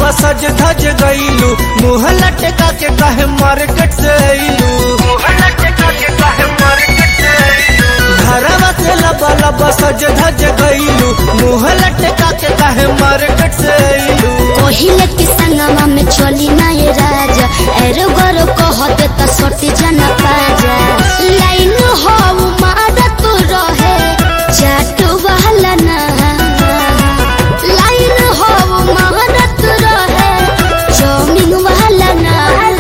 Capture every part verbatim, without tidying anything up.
लब सज धज गईलू मुँह लटका के कहे मार्केट से अइलू घरवा से लब लब सज धज गईलू मुँह लटका के कहे मार्केट से अइलू पहिले के संगमा में चली ना ये राजा एरो गरो कहते त सटी जाना पाजा लाइन हो मारत रहे चाट वाला ना लाइन हो मारत रहे चौमिन वाला ना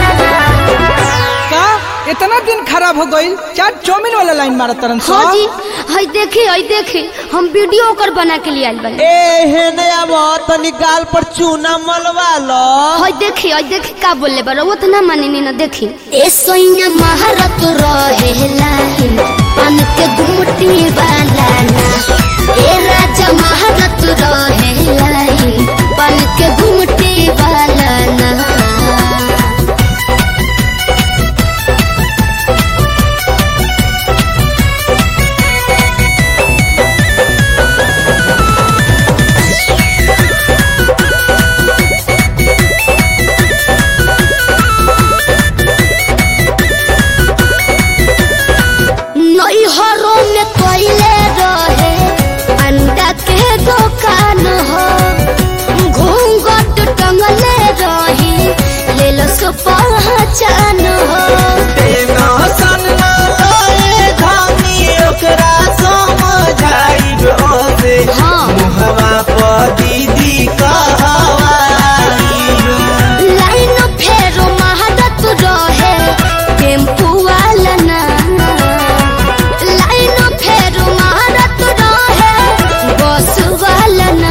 का इतना दिन खराब हो गई चाट चौमिन वाला लाइन मारत तरन हाँ जी हई देखी हई देखी हम वीडियो कर बना के लिए आइल बानी ए हेने अब तनी गाल पर चूना मलवा लो हई देखी हई देखी का बोले बारो वो तो ना मानी ना देखी ए सोइना महारत रहे लाइन पान के गुमटी वाला ना ए राजा महारत रहे लाइन पान के गुमटी वाला ना पहचान हो टेंशन ना लाए धानी ओकरा समझाइब ओसे मुहवा पर दीदी कहवाइब लाइन फेरो महारत रहे टेम्पू वाला ना लाइन फेरो महारत रहे बस वाला ना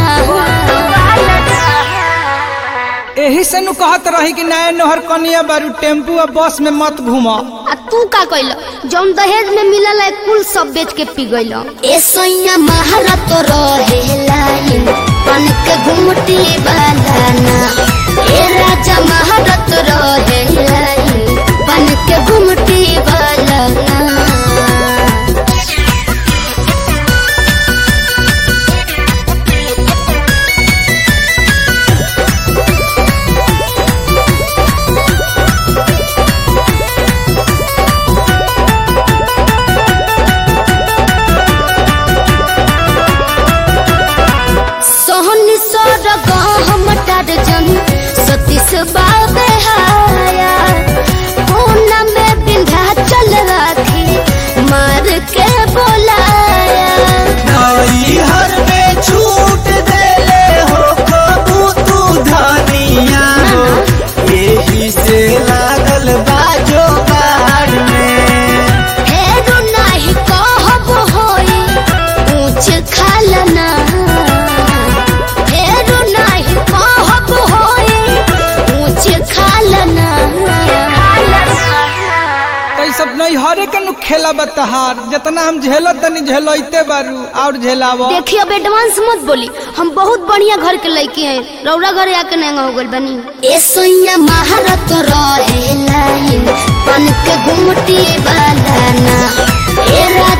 यही से नु कहत रही कि नया नहर कनिया बारू टेम्पू और बस में मत घूमा आ तू का कइल जौन दहेज में मिलल है कुल सब बेच के पी गइल ए सैया महारत रहे लाइन पान के घुमटी वाला ना ए राजा महारत रहे लाइन पान के घुमटी वाला ना सतीश बाबे हाया कोना में बिंधा चल राखी मार के बोलाया नई हर में छूट देले हो कबू तू धनिया हो यही से लागल बाजो बाहर में फेरो नाही कहब होई ऊंच खालना सब नहीं हरे के नु खेला बतहार जितना हम झेलत तनी झेलते बारू और झेलावो देखिए अब एडवांस मत बोली हम बहुत बढ़िया घर के लड़के हैं रौरा घरे आके नहीं हो गइल बनी ए सोइया महारत रहे लाइन पान के गुमटी वाला ना ए